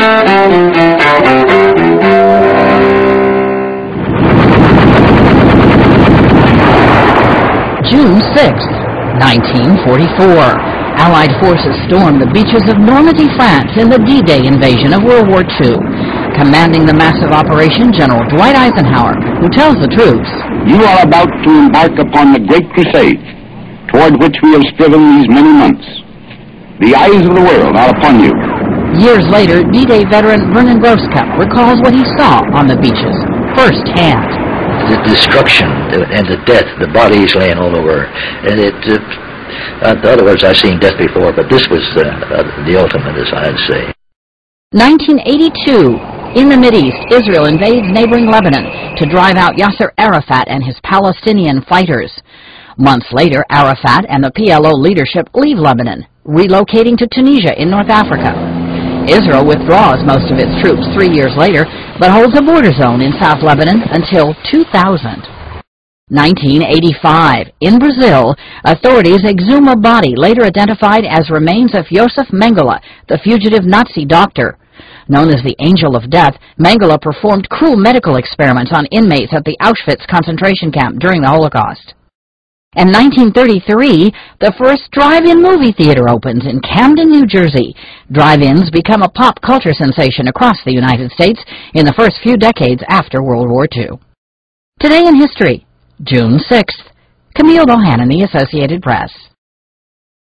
June 6th, 1944. Allied forces stormed the beaches of Normandy, France in the D-Day invasion of World War II. Commanding the massive operation, General Dwight Eisenhower, who tells the troops, "You are about to embark upon the great crusade toward which we have striven these many months. The eyes of the world are upon you." Years later, D-Day veteran Vernon Grosskopf recalls what he saw on the beaches firsthand. The destruction and the death, the bodies laying all over, and in other words, I've seen death before, but this was the ultimate, as I'd say. 1982. In the Mideast, Israel invades neighboring Lebanon to drive out Yasser Arafat and his Palestinian fighters. Months later, Arafat and the PLO leadership leave Lebanon, relocating to Tunisia in North Africa. Israel withdraws most of its troops 3 years later, but holds a border zone in South Lebanon until 2000. 1985. In Brazil, authorities exhume a body later identified as remains of Josef Mengele, the fugitive Nazi doctor. Known as the Angel of Death, Mengele performed cruel medical experiments on inmates at the Auschwitz concentration camp during the Holocaust. In 1933, the first drive-in movie theater opens in Camden, New Jersey. Drive-ins become a pop culture sensation across the United States in the first few decades after World War II. Today in History, June 6th. Camille Bohannon, The Associated Press.